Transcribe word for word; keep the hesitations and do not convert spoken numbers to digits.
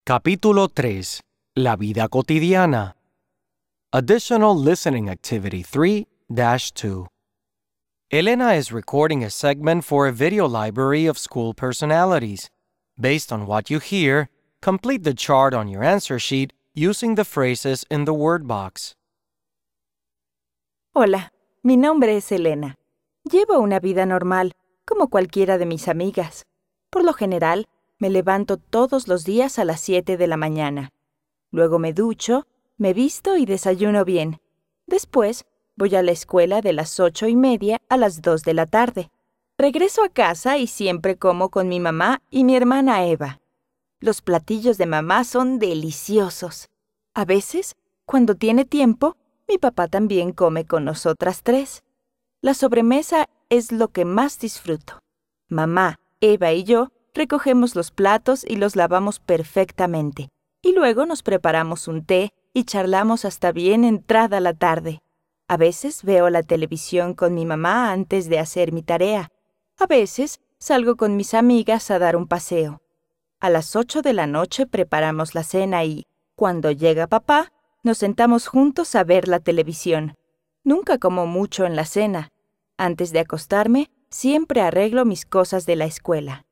Capítulo tres. La vida cotidiana. Additional listening activity three dash two. Elena is recording a segment for a video library of school personalities. Based on what you hear, complete the chart on your answer sheet using the phrases in the word box. Hola, mi nombre es Elena. Llevo una vida normal, como cualquiera de mis amigas. Por lo general, me levanto todos los días a las siete de la mañana. Luego me ducho, me visto y desayuno bien. Después, voy a la escuela de las ocho y media a las dos de la tarde. Regreso a casa y siempre como con mi mamá y mi hermana Eva. Los platillos de mamá son deliciosos. A veces, cuando tiene tiempo, mi papá también come con nosotras tres. La sobremesa es lo que más disfruto. Mamá, Eva y yo recogemos los platos y los lavamos perfectamente. Y luego nos preparamos un té y charlamos hasta bien entrada la tarde. A veces veo la televisión con mi mamá antes de hacer mi tarea. A veces salgo con mis amigas a dar un paseo. A las ocho de la noche preparamos la cena y, cuando llega papá, nos sentamos juntos a ver la televisión. Nunca como mucho en la cena. Antes de acostarme, siempre arreglo mis cosas de la escuela.